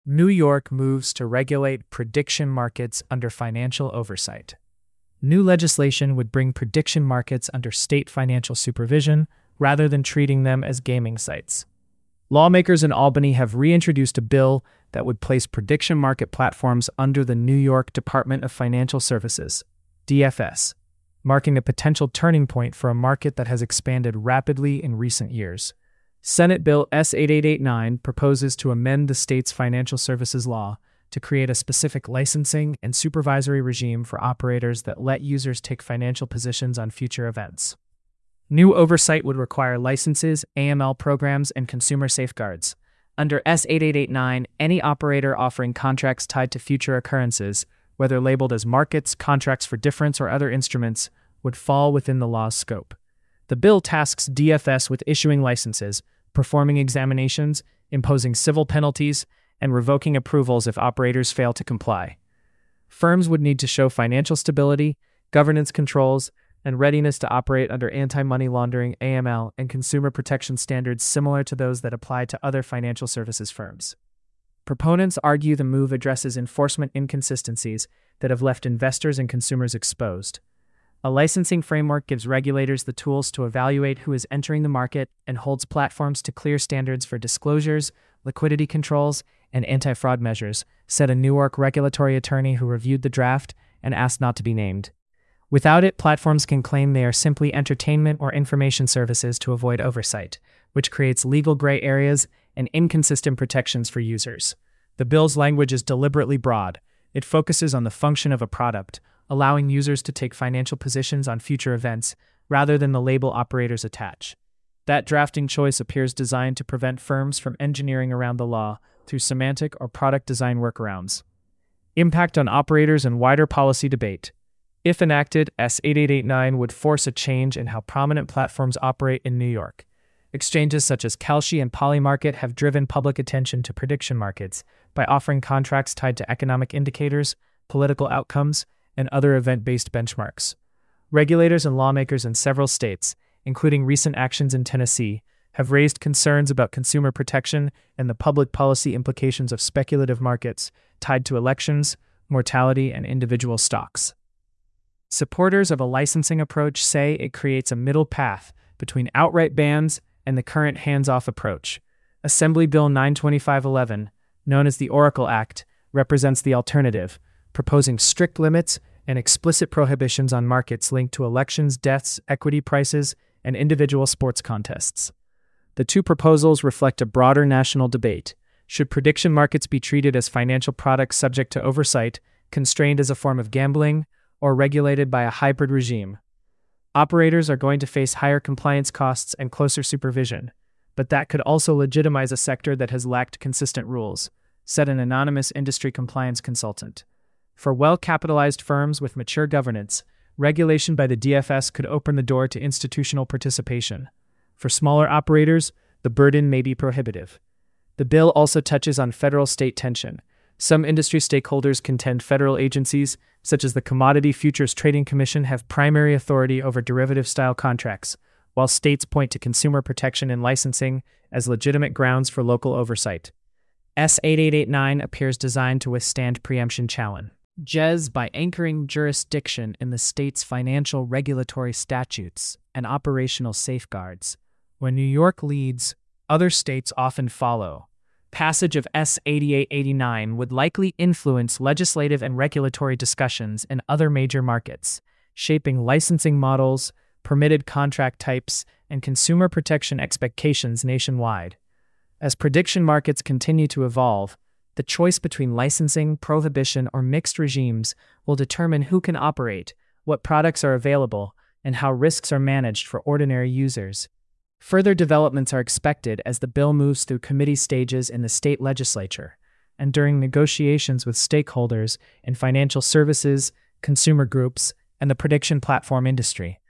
New York moves to regulate prediction markets under financial oversight. New legislation would bring prediction markets under state financial supervision rather than treating them as gaming sites. Lawmakers in Albany have reintroduced a bill that would place prediction market platforms under the New York Department of Financial Services, DFS, marking a potential turning point for a market that has expanded rapidly in recent years. Senate Bill S-8889 proposes to amend the state's financial services law to create a specific licensing and supervisory regime for operators that let users take financial positions on future events. New oversight would require licenses, AML programs, and consumer safeguards. Under S-8889, any operator offering contracts tied to future occurrences, whether labeled as markets, contracts for difference, or other instruments, would fall within the law's scope. The bill tasks DFS with issuing licenses, performing examinations, imposing civil penalties, and revoking approvals if operators fail to comply. Firms would need to show financial stability, governance controls, and readiness to operate under anti-money laundering, AML, and consumer protection standards similar to those that apply to other financial services firms. Proponents argue the move addresses enforcement inconsistencies that have left investors and consumers exposed. A licensing framework gives regulators the tools to evaluate who is entering the market and holds platforms to clear standards for disclosures, liquidity controls, and anti-fraud measures, said a Newark regulatory attorney who reviewed the draft and asked not to be named. Without it, platforms can claim they are simply entertainment or information services to avoid oversight, which creates legal gray areas and inconsistent protections for users. The bill's language is deliberately broad. It focuses on the function of a product, allowing users to take financial positions on future events rather than the label operators attach. That drafting choice appears designed to prevent firms from engineering around the law through semantic or product design workarounds. Impact on operators and wider policy debate. If enacted, S-8889 would force a change in how prominent platforms operate in New York. Exchanges such as Kalshi and Polymarket have driven public attention to prediction markets by offering contracts tied to economic indicators, political outcomes, and other event-based benchmarks. Regulators and lawmakers in several states, including recent actions in Tennessee, have raised concerns about consumer protection and the public policy implications of speculative markets tied to elections, mortality, and individual stocks. Supporters of a licensing approach say it creates a middle path between outright bans and the current hands-off approach. Assembly Bill 92511, known as the Oracle Act, represents the alternative, proposing strict limits and explicit prohibitions on markets linked to elections, deaths, equity prices, and individual sports contests. The two proposals reflect a broader national debate. Should prediction markets be treated as financial products subject to oversight, constrained as a form of gambling, or regulated by a hybrid regime? Operators are going to face higher compliance costs and closer supervision, but that could also legitimize a sector that has lacked consistent rules, said an anonymous industry compliance consultant. For well-capitalized firms with mature governance, regulation by the DFS could open the door to institutional participation. For smaller operators, the burden may be prohibitive. The bill also touches on federal-state tension. Some industry stakeholders contend federal agencies, such as the Commodity Futures Trading Commission, have primary authority over derivative-style contracts, while states point to consumer protection and licensing as legitimate grounds for local oversight. S-8889 appears designed to withstand preemption challenge by anchoring jurisdiction in the state's financial regulatory statutes and operational safeguards. When New York leads, other states often follow. Passage of S-8889 would likely influence legislative and regulatory discussions in other major markets, shaping licensing models, permitted contract types, and consumer protection expectations nationwide. As prediction markets continue to evolve, the choice between licensing, prohibition, or mixed regimes will determine who can operate, what products are available, and how risks are managed for ordinary users. Further developments are expected as the bill moves through committee stages in the state legislature and during negotiations with stakeholders in financial services, consumer groups, and the prediction platform industry.